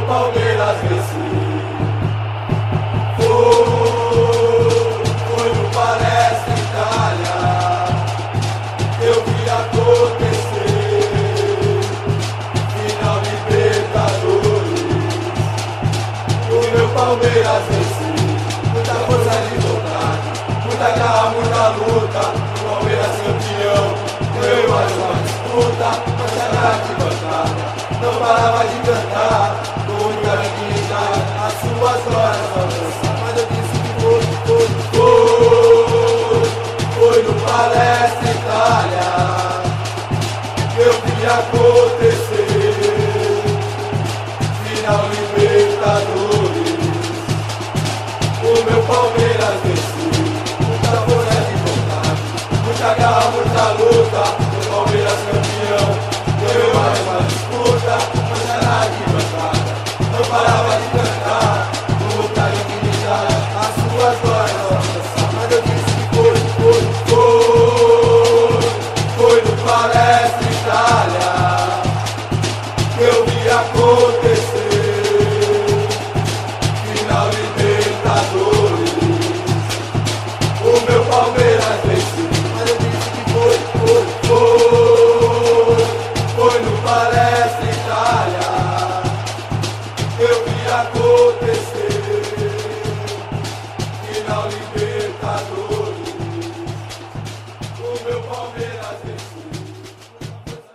Palmeiras venceu. Foi no Palestra Itália, eu vi acontecer. Final Libertadores, o meu Palmeiras venceu. Muita força de vontade, muita garra, muita luta. O Palmeiras campeão, ganhou mais uma disputa. Mas a arquibancada não parava de cantar, com muita dignidade, as suas glórias ao dançar. Mas eu disse que foi no Palestra Itália, eu vi acontecer. Final Libertadores, o meu Palmeiras venceu. Muita força de vontade, muita garra, muita luta. O Palmeiras campeão, ganhou mais uma disputa. Mas era arquibancada, não parava de cantar, com muita dignidade, as suas glórias ao dançar. Mas eu disse que foi no Palestra Itália, que eu vi acontecer.